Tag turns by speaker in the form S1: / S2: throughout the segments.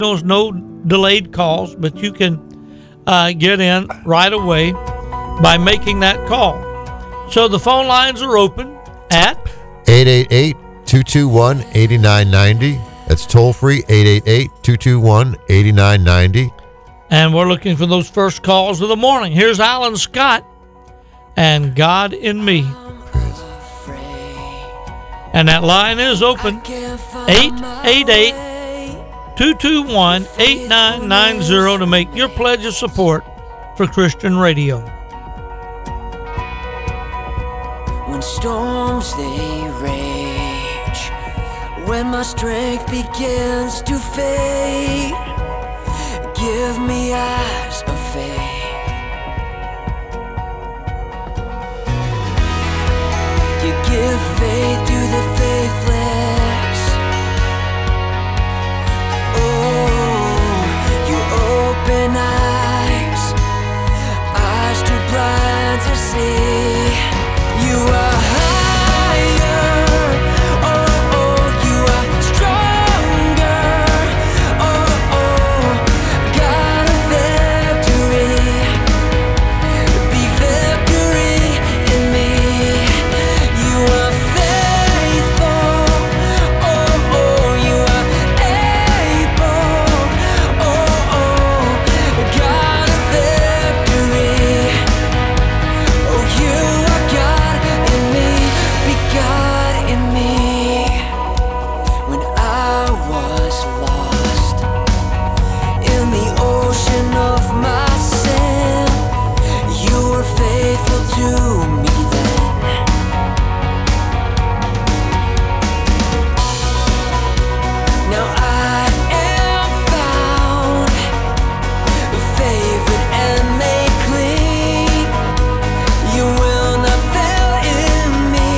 S1: There's no delayed calls, but you can get in right away by making that call. So the phone lines are open at
S2: 888-221-8990. That's toll free, 888-221-8990.
S1: And we're looking for those first calls of the morning. Here's Alan Scott and God in Me. And that line is open, 888-221-8990 to make your pledge of support for Christian radio.
S3: When storms they rage, when my strength begins to fade, give me eyes of faith. You give faith to the faithless. Oh, you open eyes too blind to see. You are higher. Oh, oh, you are stronger. Oh, oh, God of victory. Be victory in me. You are faithful. Oh, oh, you are able. Oh, oh, God of victory. Oh, you are God in me. Be God in me. When I was lost in the ocean of my sin, you were faithful to me then. Now I am found, favored and made clean. You will not fail in me.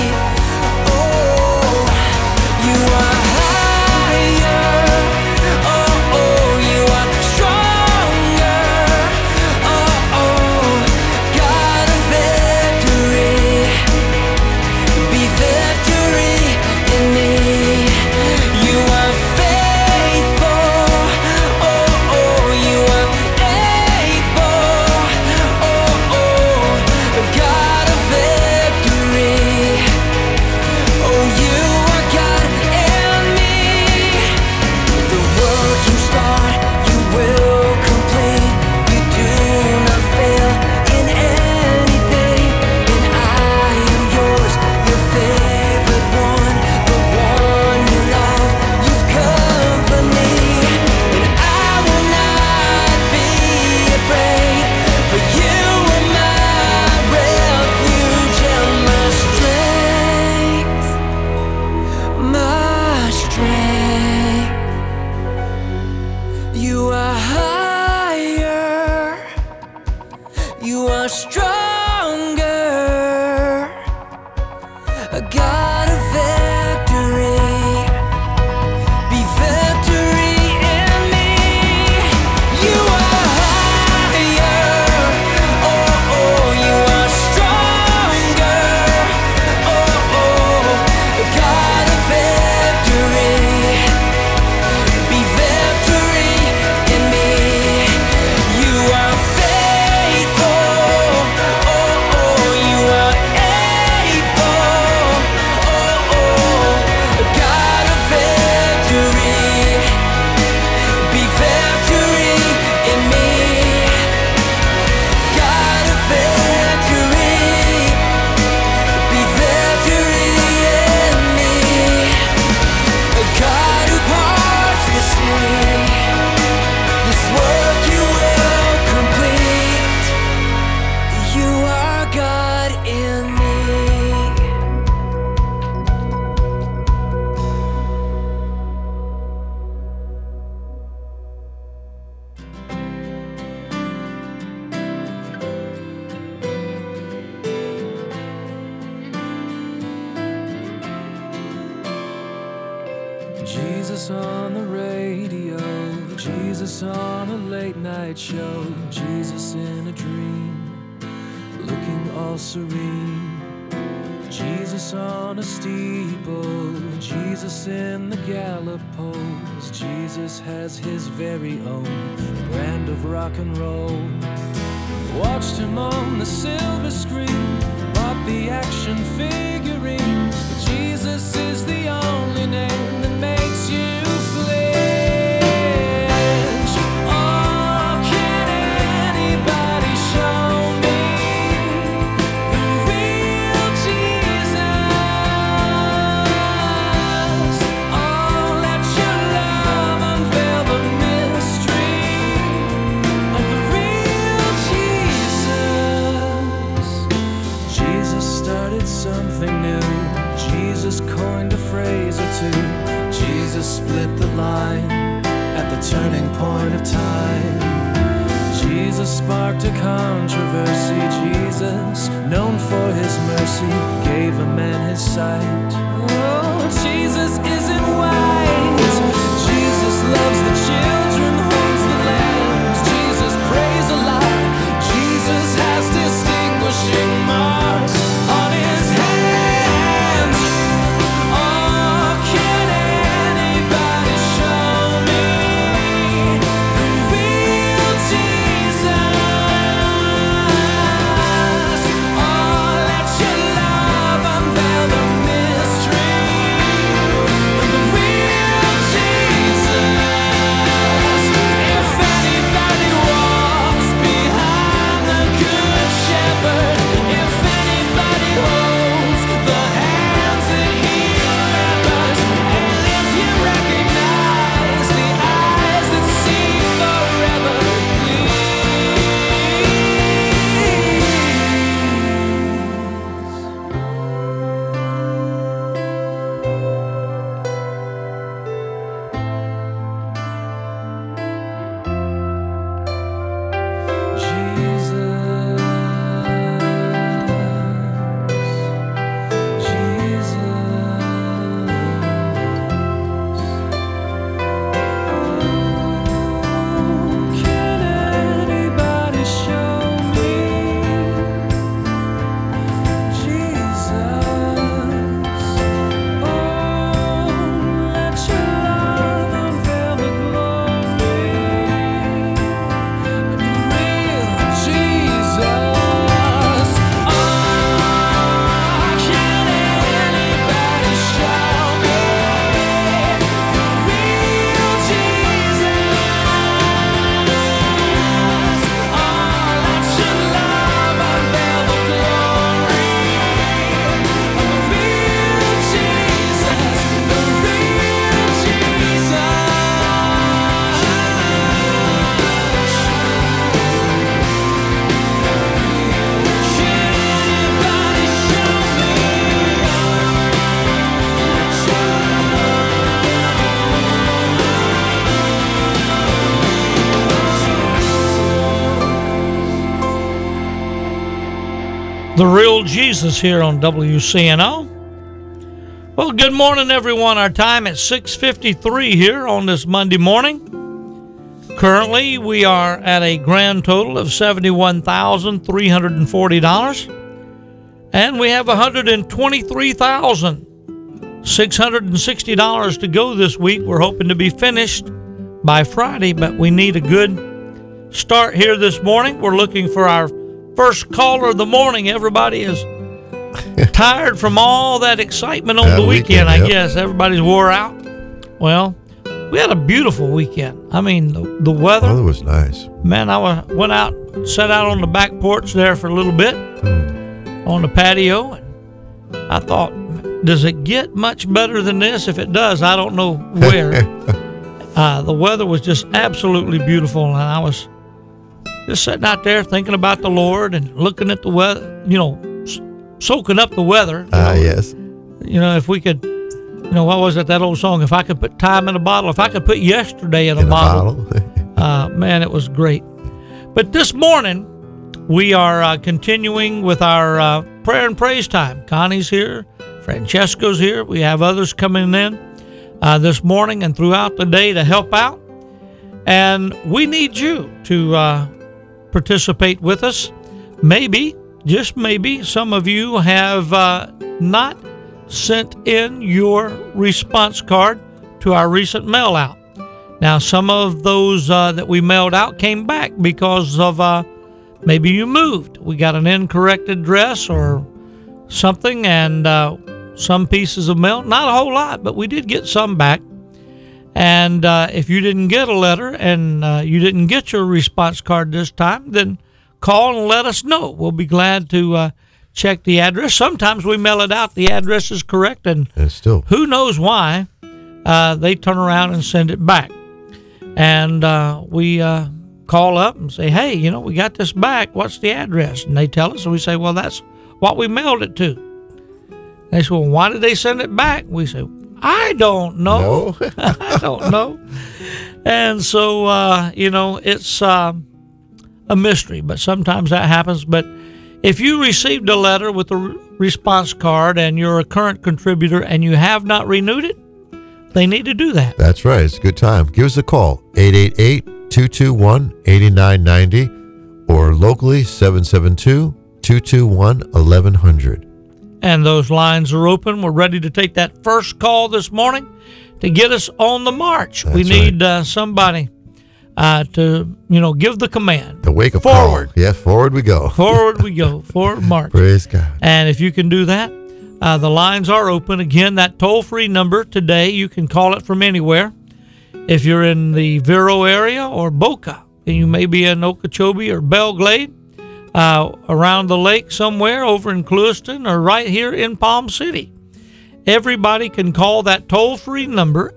S3: Oh, you are higher. Oh, oh, you are stronger. Oh, oh, God of victory. Be victory in me. You are faithful. Oh, oh, you are able. Oh, oh, God of victory. Oh, you are God in me. The work you start, you will complete. You do not fail in anything. And I am yours, your favorite one, the one you love. You've covered me, and I will not be afraid. For you are my refuge and my strength, my strength. You are higher, you are stronger, a God of victory. Be victory in me. You are higher. Oh, oh, you are stronger. Oh, oh, God of victory. Be victory in me. You are faithful. Oh, oh, you are able. Oh, oh, God of victory. Be victory in me. God of victory. Be victory in me. A God who parts the sea. This work you will complete. You are God in me.
S4: Jesus on the radio, Jesus on a late night show, Jesus in a dream, looking all serene, Jesus Jesus on a steeple, Jesus in the gallows. Jesus has his very own brand of rock and roll. Watched him on the silver screen, bought the action figurines. Jesus is the only name that makes you flinch. Oh, can anybody show me the real Jesus? Oh, let your love unveil the mystery of the real Jesus. Jesus started something new. Jesus coined a phrase or two. Jesus split the line at the turning point of time. Jesus sparked a controversy. Jesus, known for his mercy, gave a man his sight. Oh, Jesus isn't wise. Jesus loves the children, holds the lambs. Jesus prays a lot. Jesus has distinguishing marks on his hands. Oh, can anybody show me the real Jesus? Oh, let your love unveil the mystery of the real Jesus. If anybody walks behind the good shepherd, if anybody holds the hands that he remembers, and if you recognize the eyes that see forever, can anybody show me Jesus? Oh, let your love unveil the glory of the real Jesus. Oh, can anybody show me the real Jesus? Oh, let your love unveil the glory of the real Jesus, the real Jesus. Can anybody show me?
S1: The real Jesus here on WCNO. Well, good morning, everyone. Our time at 6:53 here on this Monday morning. Currently, we are at a grand total of $71,340, and we have $123,660 to go this week. We're hoping to be finished by Friday, but we need a good start here this morning. We're looking for our first caller of the morning. Everybody is tired from all that excitement on the weekend, I
S2: yep.
S1: guess. Everybody's wore out. Well, we had a beautiful weekend. I mean, the weather,
S2: Oh, it was nice.
S1: man, I went out, sat out on the back porch there for a little bit on the patio, and I thought, does it get much better than this? If it does, I don't know where. The weather was just absolutely beautiful, and I was just sitting out there thinking about the Lord and looking at the weather, soaking up the weather.
S2: Yes.
S1: If we could, what was it, that old song? If I could put time in a bottle, if I could put yesterday in a bottle. Man, it was great. But this morning, we are continuing with our prayer and praise time. Connie's here. Francesco's here. We have others coming in this morning and throughout the day to help out. And we need you to participate with us. Maybe, just maybe, some of you have not sent in your response card to our recent mail out. Now, some of those that we mailed out came back because of maybe you moved. We got an incorrect address or something, and some pieces of mail, not a whole lot, but we did get some back. And if you didn't get a letter and you didn't get your response card this time, then call and let us know. We'll be glad to check the address. Sometimes we mail it out, the address is correct, and
S2: still,
S1: who knows why they turn around and send it back. And we call up and say, hey, we got this back. What's the address? And they tell us, and we say, well, that's what we mailed it to. They say, well, why did they send it back? We say, I don't know.
S2: No.
S1: I don't know. And so, it's a mystery, but sometimes that happens. But if you received a letter with a response card and you're a current contributor and you have not renewed it, they need to do that.
S2: That's right. It's a good time. Give us a call, 888-221-8990, or locally, 772-221-1100.
S1: And those lines are open. We're ready to take that first call this morning to get us on the march.
S2: That's
S1: we need somebody to, give the command.
S2: The wake-up
S1: forward.
S2: call. Yeah, forward we go.
S1: Forward we go. Forward march.
S2: Praise God.
S1: And if you can do that, the lines are open. Again, that toll-free number today, you can call it from anywhere. If you're in the Vero area or Boca, and you may be in Okeechobee or Belle Glade, around the lake somewhere over in Clewiston or right here in Palm City, everybody can call that toll-free number,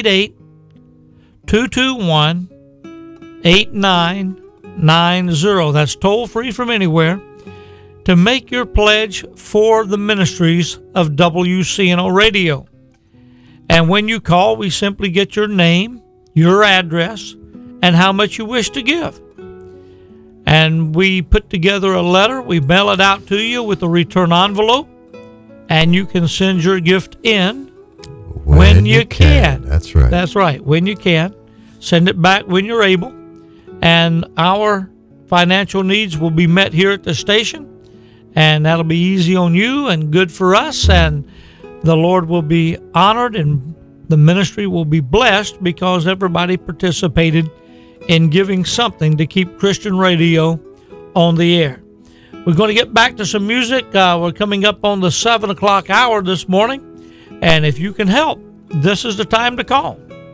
S1: 888-221-8990. That's toll-free from anywhere, to make your pledge for the ministries of WCNO Radio. And when you call, we simply get your name, your address, and how much you wish to give. And we put together a letter. We mail it out to you with a return envelope, and you can send your gift in when you can.
S2: That's right.
S1: That's right, when you can. Send it back when you're able. And our financial needs will be met here at the station. And that'll be easy on you and good for us. And the Lord will be honored and the ministry will be blessed because everybody participated in giving something to keep Christian radio on the air. We're going to get back to some music. We're coming up on the 7 o'clock hour this morning. And if you can help, this is the time to call.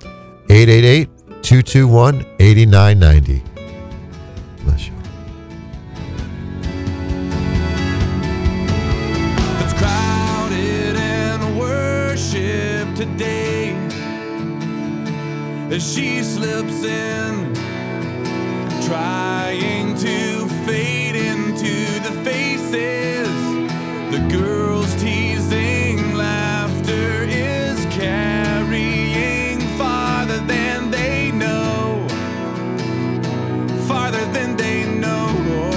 S2: 888-221-8990. Bless you.
S4: It's crowded in worship today as she slips in, trying to fade into the faces. The girls teasing, laughter is carrying farther than they know, farther than they know.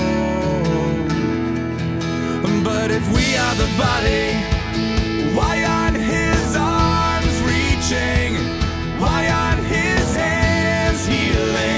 S4: But if we are the body, why aren't his arms reaching? Why aren't his hands healing?